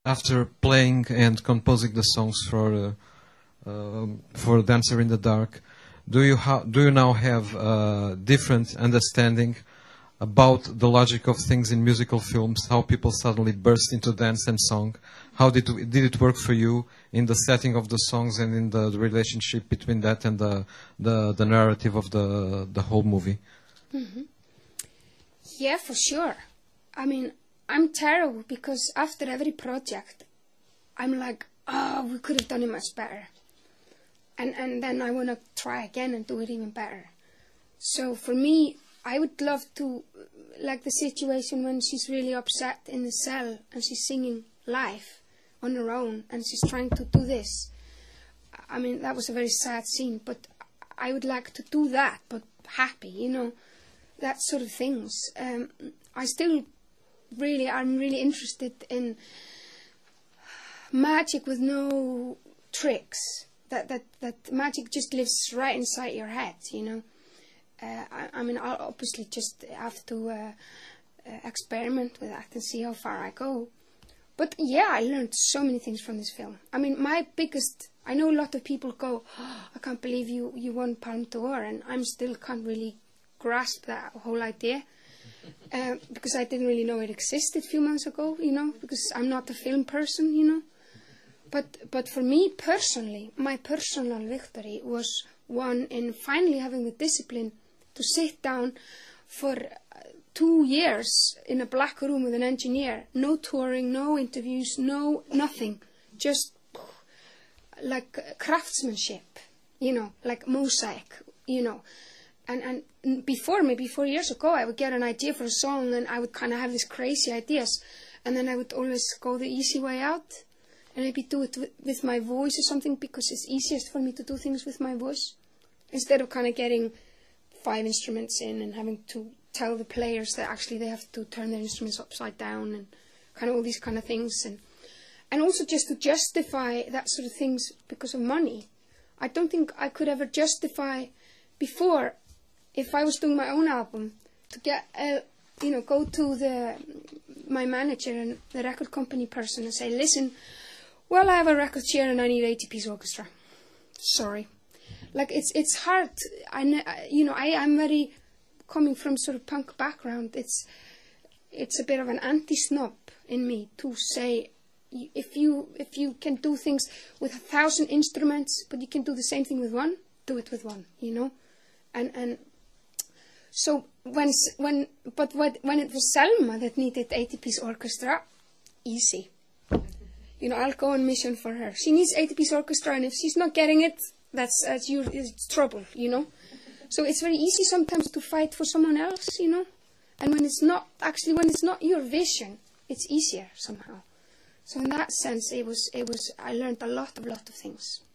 After playing and composing the songs for Dancer in the Dark, do you now have a different understanding about the logic of things in musical films? How people suddenly burst into dance and song? How did it work for you in the setting of the songs and in the relationship between that and the narrative of the whole movie? Mm-hmm. Yeah, for sure. I mean, I'm terrible because after every project, I'm like, oh, we could have done it much better. And then I want to try again and do it even better. So for me, I would love to, like the situation when she's really upset in the cell and she's singing live on her own and she's trying to do this. I mean, that was a very sad scene, but I would like to do that, but happy, you know, that sort of things. I'm really interested in magic with no tricks. That magic just lives right inside your head, you know. I mean, I'll obviously just have to experiment with that and see how far I go. But yeah, I learned so many things from this film. I mean, I know a lot of people go, oh, I can't believe you won Palme d'Or, and I still can't really grasp that whole idea. Because I didn't really know it existed a few months ago, you know, because I'm not a film person, you know. But for me personally, my personal victory was one in finally having the discipline to sit down for 2 years in a black room with an engineer. No touring, no interviews, nothing. Just like craftsmanship, you know, like mosaic, you know. And before, maybe 4 years ago, I would get an idea for a song and I would kind of have these crazy ideas. And then I would always go the easy way out. And maybe do it with my voice or something, because it's easiest for me to do things with my voice. Instead of kind of getting 5 instruments in and having to tell the players that actually they have to turn their instruments upside down and kind of all these kind of things. And also just to justify that sort of things because of money. I don't think I could ever justify before, if I was doing my own album, to get, go to my manager and the record company person and say, listen, well, I have a record here and I need 80-piece orchestra. Sorry. Like, it's hard. I'm very, coming from sort of punk background, it's a bit of an anti-snob in me to say, if you can do things with 1,000 instruments, but you can do the same thing with one, do it with one, you know? And so when it was Selma that needed 80-piece orchestra, easy. You know, I'll go on mission for her. She needs 80-piece orchestra, and if she's not getting it, it's trouble, you know. So it's very easy sometimes to fight for someone else, you know. And when it's not your vision, it's easier somehow. So in that sense, I learned a lot of things.